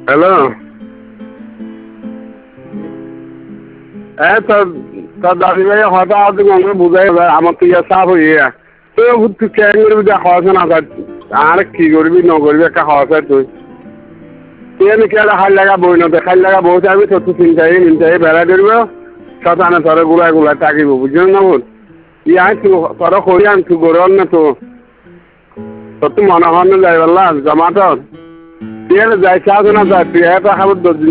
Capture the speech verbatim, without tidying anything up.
hello হ্যাঁ তোর তোর দাদি ভাই হঠাৎ আমাকে বুঝাই আমার তো ইয়া চাপ হয়ে তুই তুই কেন করবি দেখ হওয়া না আর কি করবি ন করবি একটা হওয়া তুই তুই আমি কে হাল লাগা বই না খাল লাগা বই আমি তোর তো চিন্তাই মিনটাই বেড়া ধরবো শতানে তোর গুলাই গুলাই থাকিব বুঝলি না বল ইয়া তুই তোর করি আন তুই গরম না তো তোর তো মনে হয় না যাই বললাম জমাটো তুই যাই চাষ না যা তুই এটা খাবার